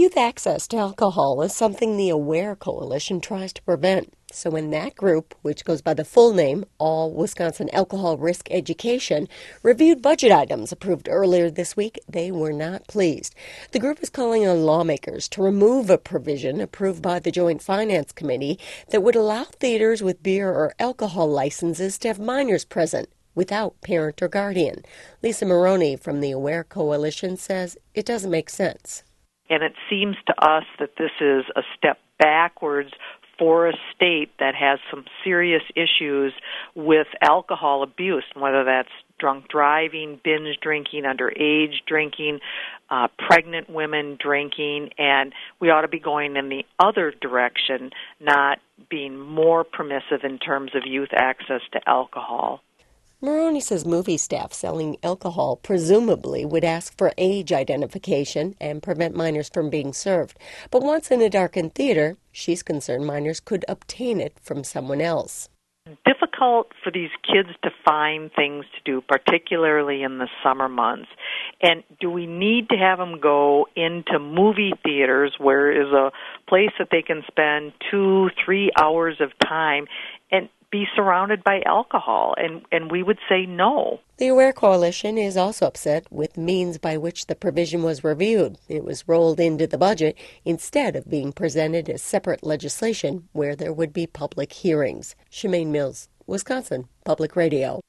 Youth access to alcohol is something the AWARE Coalition tries to prevent. So when that group, which goes by the full name, All Wisconsin Alcohol Risk Education, reviewed budget items approved earlier this week, they were not pleased. The group is calling on lawmakers to remove a provision approved by the Joint Finance Committee that would allow theaters with beer or alcohol licenses to have minors present without parent or guardian. Lisa Maroney from the AWARE Coalition says it doesn't make sense. And it seems to us that this is a step backwards for a state that has some serious issues with alcohol abuse, whether that's drunk driving, binge drinking, underage drinking, pregnant women drinking, and we ought to be going in the other direction, not being more permissive in terms of youth access to alcohol. Maroney says movie staff selling alcohol presumably would ask for age identification and prevent minors from being served. But once in a darkened theater, she's concerned minors could obtain it from someone else. Difficult for these kids to find things to do, particularly in the summer months. And do we need to have them go into movie theaters where is a place that they can spend 2-3 hours of time and be surrounded by alcohol? And we would say no. The AWARE Coalition is also upset with means by which the provision was reviewed. It was rolled into the budget instead of being presented as separate legislation where there would be public hearings. Shemaine Mills, Wisconsin Public Radio.